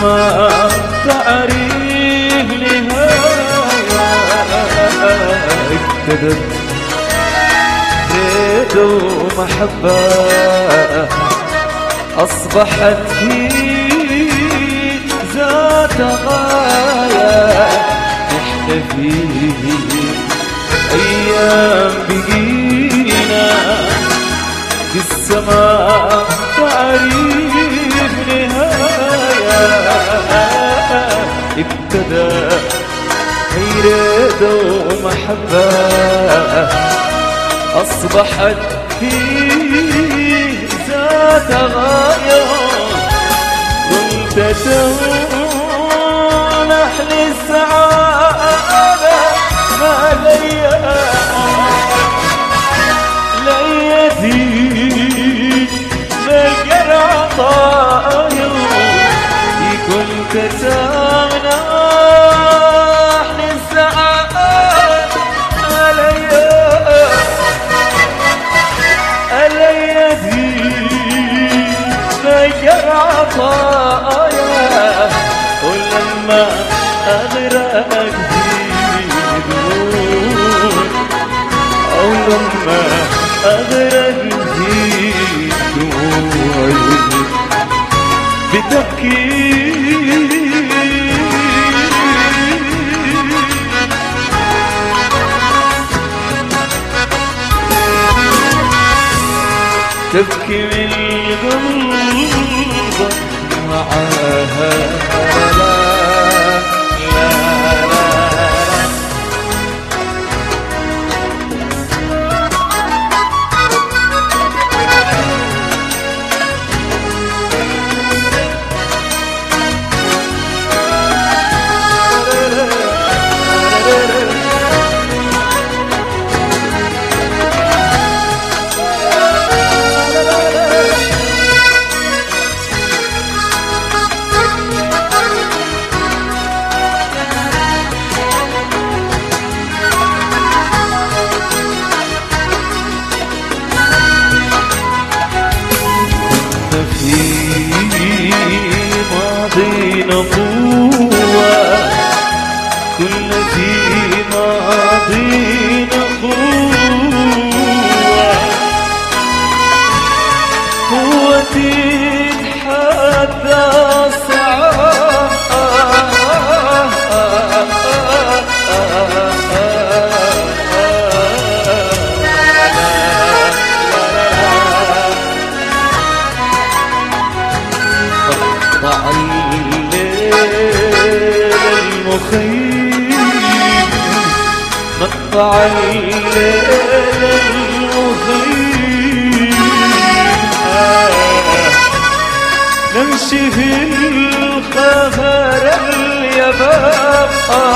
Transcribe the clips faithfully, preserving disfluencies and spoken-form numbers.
السماء تعريف نهاية اكتدت زيد ومحبة أصبحت في ذات غاية نحتفي أيام بقينا في السماء تعريف نهاية ابتدى غيرة ومحبة أصبحت في ذات غاية كنت تمنح للسعادة ما ليا لا يزيد ملك العطايا كنت تمنح للسعادة ما ليا لا يزيد ملك العطايا ولما أغرق أو لما أغرق في دموعي بتبكي تبكي من قلبك معاها ماضينا قوة كل في ماضينا قوة قوتي تحدى الصعاب قطع الليل المخيم قطع الليل المخيم نمشي في الخفر اليباب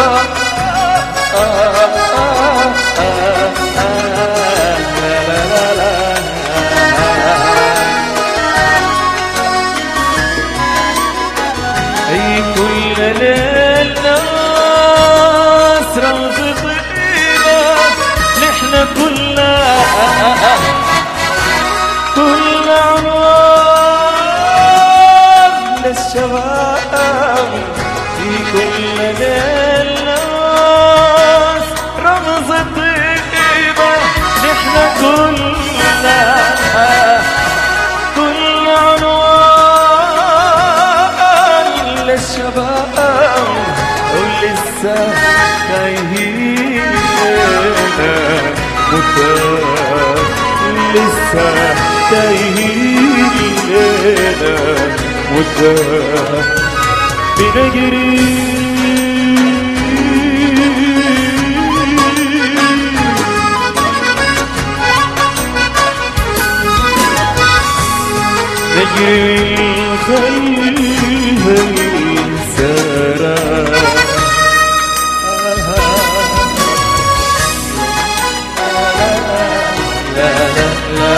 أي كل ليل ناس رمز طيبة نحن كلنا كل عنوان للشباب في كل ليل ناس رمز طيبة نحن كلنا كل عنوان للشباب ولسه تايهين متاح لسه تايهين متاح بنجري نجري خلف السرى لا لا لا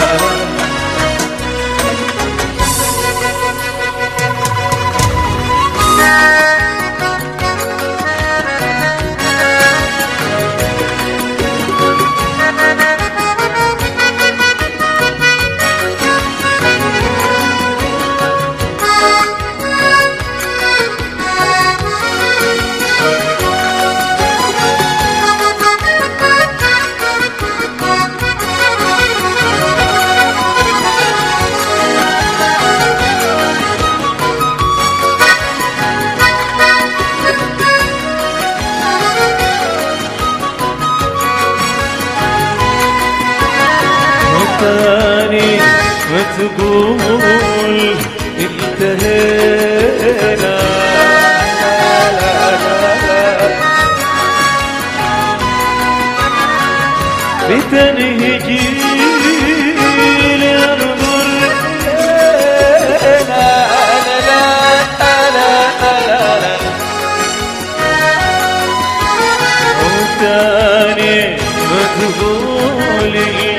تاني ما تقول انتهينا. بتنهجي لأنظر لنا. لا لا لا لا وتاني ما تقول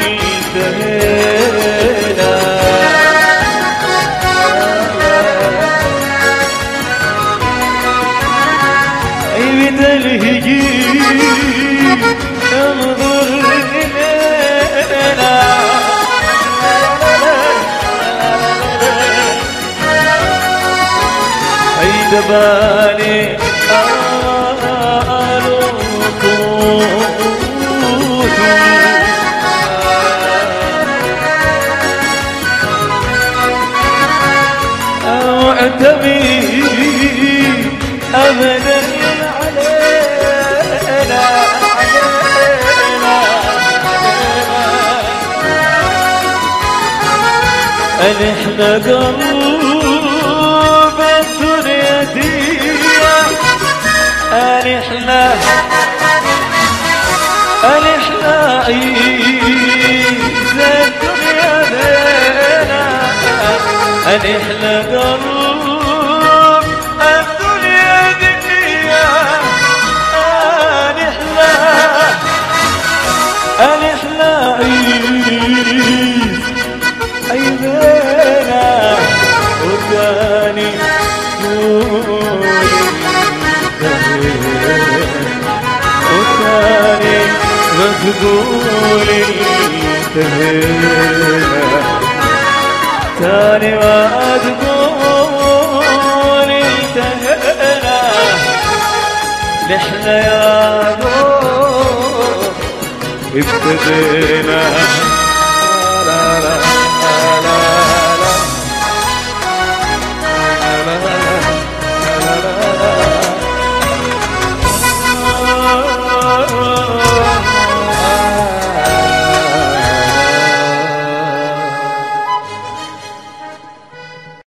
انتهينا. أي بتنهجي انظر إلينا. أي دباني أعتمي أبدا علينا. أنحنا قلب الدنيا دي. أنحنا أنحنا عيز الدنيا دينا. أنحنا قلب الدنيا دي. أنحنا أنحنا عيز عينينا. وتاني وتاني ما تقول انتهينا. تاني ما تقول انتهينا. نحنا يا نور ابتدينا.